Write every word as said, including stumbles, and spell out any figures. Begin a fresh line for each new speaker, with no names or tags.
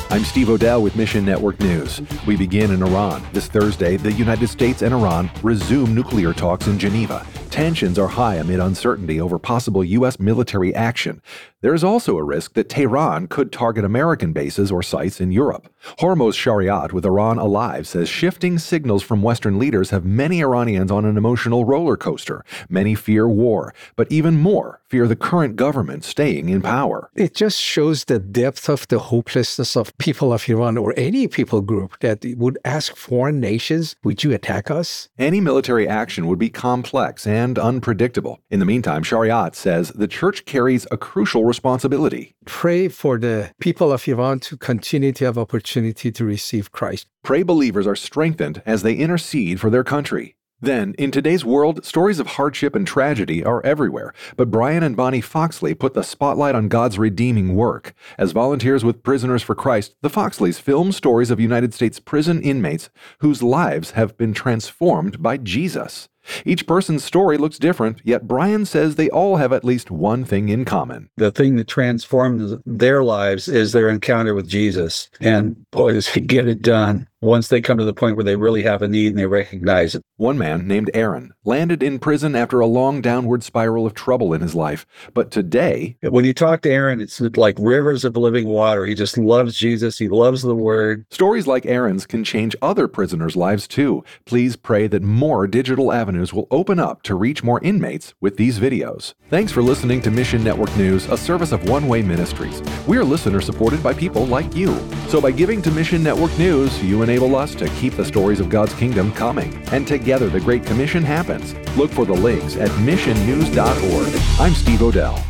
I'm Steve Odell with Mission Network News. We begin in Iran. This Thursday, the United States and Iran resume nuclear talks in Geneva. Tensions are high amid uncertainty over possible U S military action. There is also a risk that Tehran could target American bases or sites in Europe. Hormoz Shariat with Iran Alive says shifting signals from Western leaders have many Iranians on an emotional roller coaster. Many fear war, but even more fear the current government staying in power.
It just shows the depth of the hopelessness of people of Iran or any people group that would ask foreign nations, would you attack us?
Any military action would be complex and unpredictable. In the meantime, Shariat says the church carries a crucial responsibility.
Pray for the people of Iran to continue to have opportunity to receive Christ.
Pray believers are strengthened as they intercede for their country. Then, in today's world, stories of hardship and tragedy are everywhere, but Brian and Bonnie Foxley put the spotlight on God's redeeming work. As volunteers with Prisoners for Christ, the Foxleys film stories of United States prison inmates whose lives have been transformed by Jesus. Each person's story looks different, yet Brian says they all have at least one thing in common.
The thing that transforms their lives is their encounter with Jesus. And boy, does he get it done once they come to the point where they really have a need and they recognize it.
One man, named Aaron, landed in prison after a long downward spiral of trouble in his life. But today,
when you talk to Aaron, it's like rivers of living water. He just loves Jesus. He loves the Word.
Stories like Aaron's can change other prisoners' lives too. Please pray that more digital avenues will open up to reach more inmates with these videos. Thanks for listening to Mission Network News, a service of One Way Ministries. We are listener supported by people like you. So by giving to Mission Network News, you enable us to keep the stories of God's kingdom coming. And together the Great Commission happens. Look for the links at mission news dot org. I'm Steve Odell.